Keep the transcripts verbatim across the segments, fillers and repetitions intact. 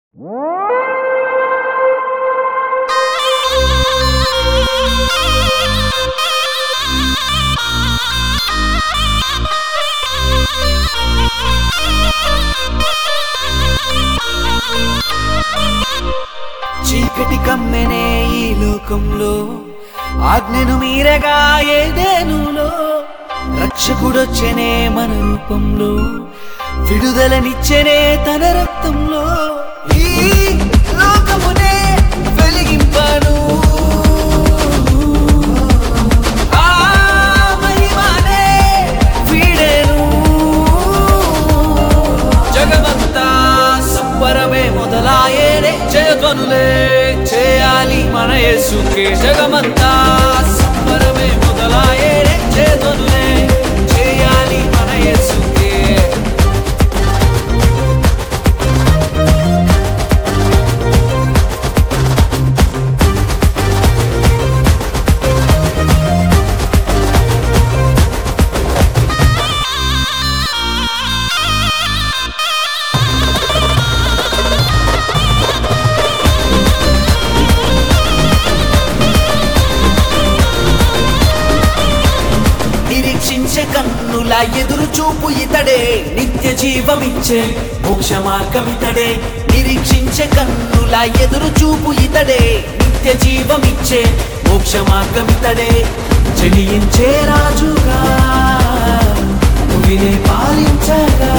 చీకటి కమ్మెనే ఈ లోకంలో ఆజ్ఞను మీరగా ఏదేనులో రక్షకుడొచ్చెనే మన రూపంలో విడుదలనిచ్చెనే తన రక్తంలో ఈ లోకమునే వెలిగింపను ఆ మహిమనే వీడెను జగమంతా సంబరమే మొదలాయేనే జయధ్వనులే చేయాలి మన యేసుకే జగమంతా సంబరమే మొదలాయేనే జయధ్వనులే చేయాలి మన యేసుకే నిరీక్షించే కన్నుల ఎదురు చూపు ఇతడే నిత్య జీవమిచ్చే మోక్ష మార్గమితడే నిరీక్షించే కన్నుల ఎదురు చూపు ఇతడే నిత్య జీవమిచ్చే మోక్ష మార్గమితడే జనించే రాజుగా భూమినే పాలించగా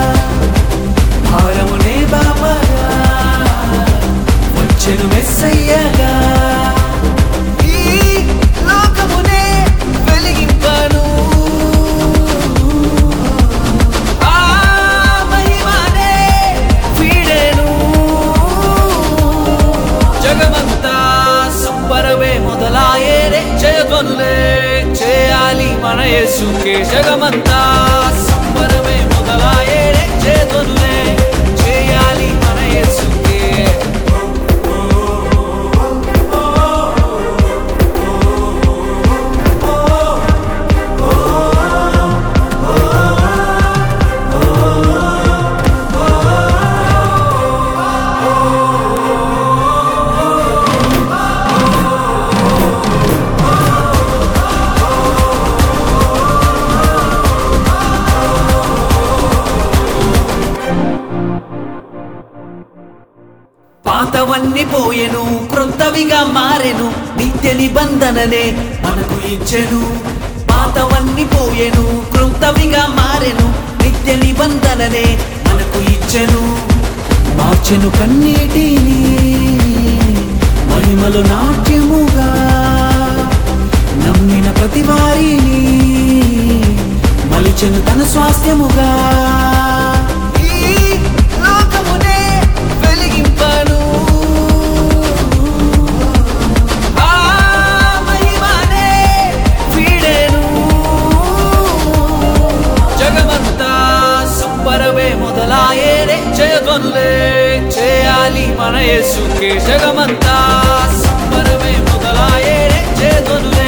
భారమునే బాపగా వచ్చెను మెస్సయ్యగా మొదలాయేనే జయధ్వనులే చేయాలి మన యేసుకే జగమంతా సంబరమే మొదలాయేనే జయధ్వనులే చేయాలి మన యేసుకే పాతవన్నీ పోయెను క్రొత్తవిగా మారెను నిత్య నిబంధననే మనకు ఇచ్చెను పాతవన్నీ పోయెను క్రొత్తవిగా మారెను నిత్య నిబంధననే మనకు ఇచ్చెను మార్చెను కన్నీటిని మహిమలో నాట్యముగా నమ్మిన ప్రతి వారిని మలిచెను తన స్వాస్థ్యముగా మొదలాయేనే జయధ్వనులే చేయాలి మన యేసుకే జగమంతా సంబరమే మొదలాయేనే జయధ్వనులే